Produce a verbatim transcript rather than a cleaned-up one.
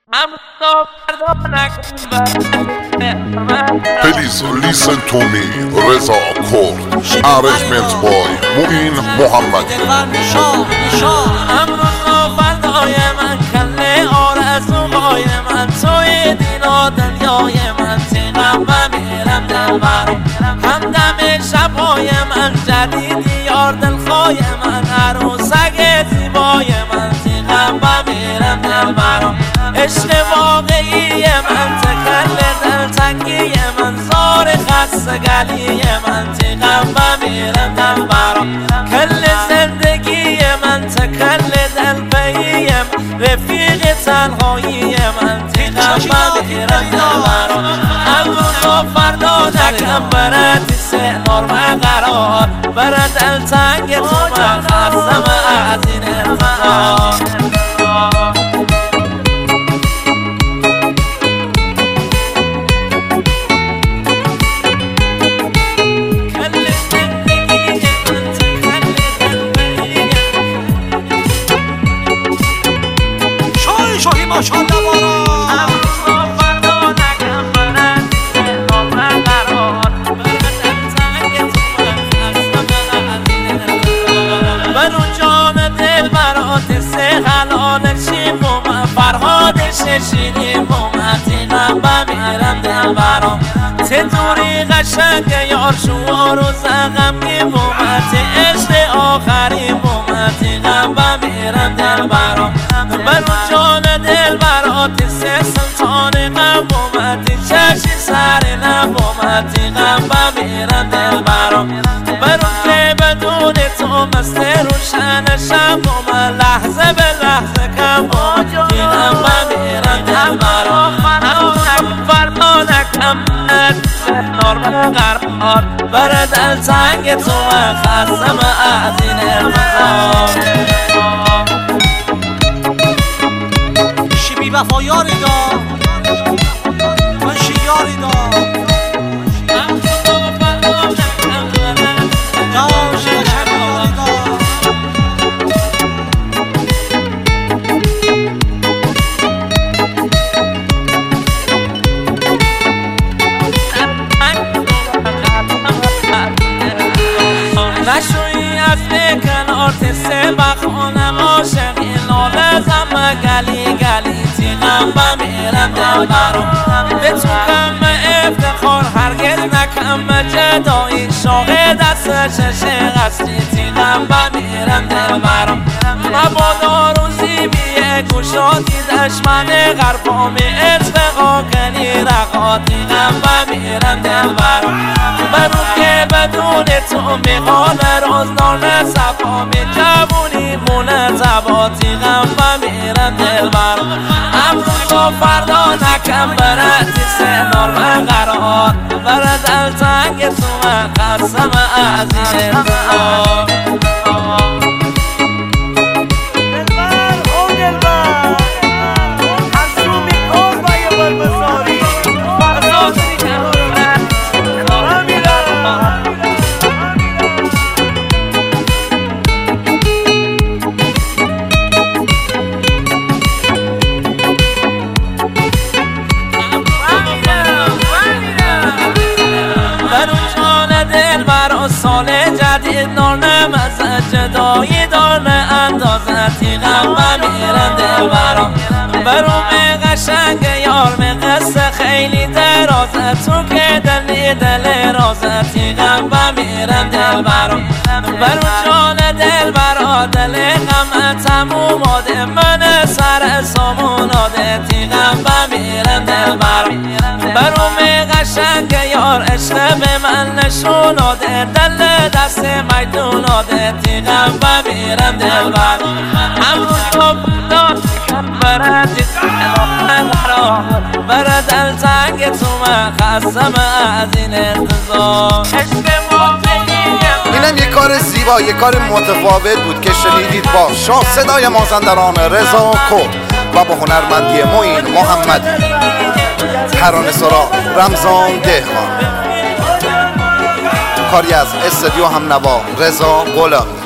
Please listen to me. رضا کرد. Arrangement by معین محمدی. امروز و فردای من کله آرزوهای من توی دینا دنیای من تیغم و میرم دل برام همدم شبهای من جدیدی یار دلخواه من عروسک زیبای من تیغم و میرم دل برام عشق واقعی من تکل دل تنگی من زار خستگلی من تیغم و میرم دل برام کل زندگی من تکل دل پیم رفیق تنهایی من تیغم و میرم دل برام امروز و فردا نکم برد سهنار و قرار برد دل تنگ تو من خستم از این انتظار ماشاءالله بارا فردا نکم برد سهنار و قرار برد دل تنگ تو من خستم از این انتظار برو جان دل برات سه حلال شیم و من فرهاد ششیدیم و من تیغم و میرم دل برام ته دوری قشنگ یار شوار و زغمگیم و من ته عشق آخریم و من تیغم و میرم دل برام برو جان دل برات سه سلطان قوامتی چشی سر نبامتی غم و میرم دل برام برو که بدون تو مست روشن شب و من لحظه به لحظه کم بامتی غم و میرم دل برام همونک فرما نکم سهنار و قرار بر دل تنگ تو من خستم از این انتظار بی وفا یاری دا منشی یاری دا نشوی از کنار تسه بخونم عاشقی لاله غم گلی گلی تیغم و میرم دل برام به تو کم افتخار هرگز نکم جدایی شاق دست چشه قصری تیغم و میرم دل برام مبادا روزی بیه گوشادی دشمن غربامی اتفاقا کنی رقا تیغم و میرم دل برام برو که بدون تو میخوال رازدار نصفامی جوونی مونه زباتی غم و میرم دل برام امروز و فردا نکم برد سهنار و قرار برد دل تنگ تو من خستم از این انتظار سال جدید دارم از جدایی دارم اندازه تیغم و میرم دل برام بروم قشنگ یار به قصه خیلی درازه تو که دلی دل رازه تیغم و میرم دل برام برو جان دل برا دل غم تموم آده من سر سامون آده تیغم و میرم دل برام بروم قشنگ یار عشق به من نشون آده دل دست میدون آده تیغم و میرم دل برام امروز تو داد برد برد دل تنگ تو من خستم از این انتظار اینم یه کار زیبا، یه کار متفاوت بود که شنیدید با شاه صدای مازندران رضا کرد و با هنرمندی معین محمدی، ترانه سرا رمضان دهقان، کاری از استودیو همنوا رضا غلامی.